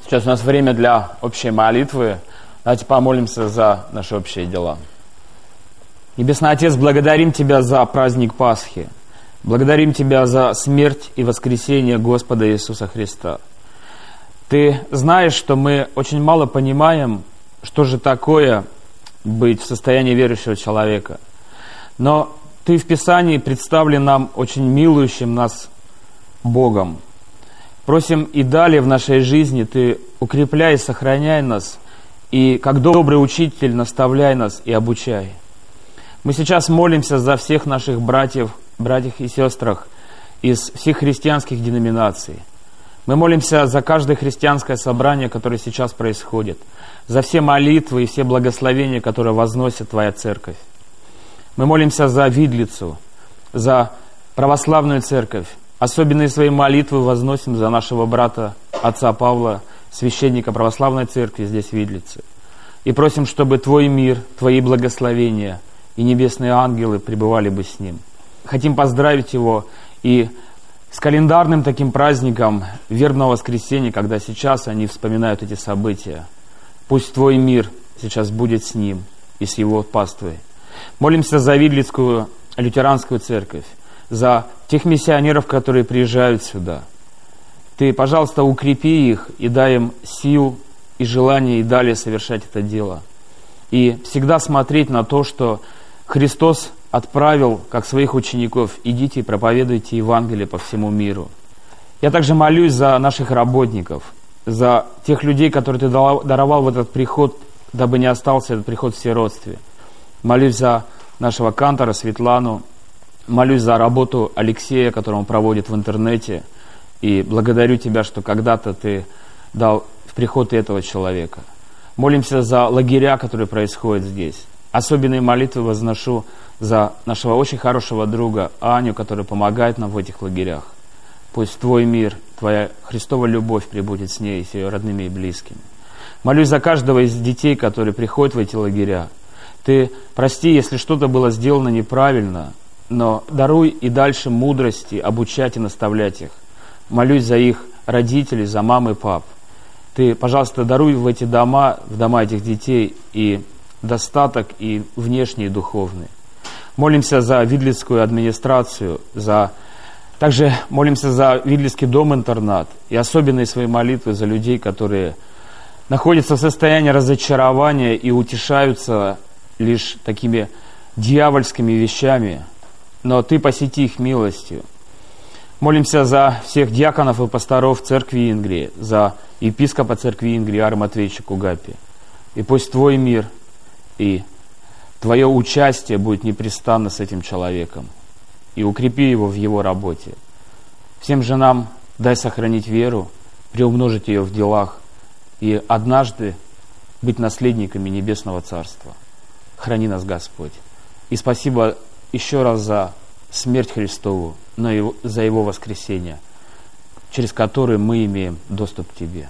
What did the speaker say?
Сейчас у нас время для общей молитвы. Давайте помолимся за наши общие дела. Небесный Отец, благодарим Тебя за праздник Пасхи. Благодарим Тебя за смерть и воскресение Господа Иисуса Христа. Ты знаешь, что мы очень мало понимаем, что же такое быть в состоянии верующего человека. Но Ты в Писании представлен нам очень милующим нас Богом. Просим и далее в нашей жизни Ты укрепляй и сохраняй нас, и как добрый учитель наставляй нас и обучай. Мы сейчас молимся за всех наших братьев и сестрах из всех христианских деноминаций. Мы молимся за каждое христианское собрание, которое сейчас происходит, за все молитвы и все благословения, которые возносит Твоя Церковь. Мы молимся за Видлицу, за православную Церковь. Особенные свои молитвы возносим за нашего брата, отца Павла, священника православной Церкви здесь, в Видлице. И просим, чтобы Твой мир, Твои благословения и небесные ангелы пребывали бы с ним. Хотим поздравить его и с календарным таким праздником вербного воскресенья, когда сейчас они вспоминают эти события. Пусть Твой мир сейчас будет с ним и с его паствой. Молимся за Видлицкую лютеранскую церковь, за тех миссионеров, которые приезжают сюда. Ты, пожалуйста, укрепи их и дай им сил и желание и далее совершать это дело. И всегда смотреть на то, что Христос отправил, как своих учеников: идите и проповедуйте Евангелие по всему миру. Я также молюсь за наших работников, за тех людей, которые Ты даровал в этот приход, дабы не остался этот приход в сиротстве. Молюсь за нашего кантора Светлану, молюсь за работу Алексея, которую он проводит в интернете, и благодарю Тебя, что когда-то Ты дал в приход этого человека. Молимся за лагеря, которые происходят здесь. Особенные молитвы возношу за нашего очень хорошего друга Аню, которая помогает нам в этих лагерях. Пусть Твой мир, Твоя Христова любовь пребудет с ней, с ее родными и близкими. Молюсь за каждого из детей, которые приходят в эти лагеря. Ты прости, если что-то было сделано неправильно, но даруй и дальше мудрости обучать и наставлять их. Молюсь за их родителей, за мам и пап. Ты, пожалуйста, даруй в эти дома, в дома этих детей и достаток, и внешний, и духовный. Молимся за Видлицкую администрацию, также молимся за Видлицкий дом-интернат и особенные свои молитвы за людей, которые находятся в состоянии разочарования и утешаются лишь такими дьявольскими вещами, но Ты посети их милостью. Молимся за всех диаконов и пасторов церкви Ингрии, за епископа церкви Ингрии Иоанна Матвеевича Кугапи. И пусть Твой мир и Твое участие будет непрестанно с этим человеком. И укрепи его в его работе. Всем же нам дай сохранить веру, приумножить ее в делах и однажды быть наследниками Небесного Царства. Храни нас, Господь. И спасибо еще раз за смерть Христову, но и за Его воскресение, через который мы имеем доступ к Тебе.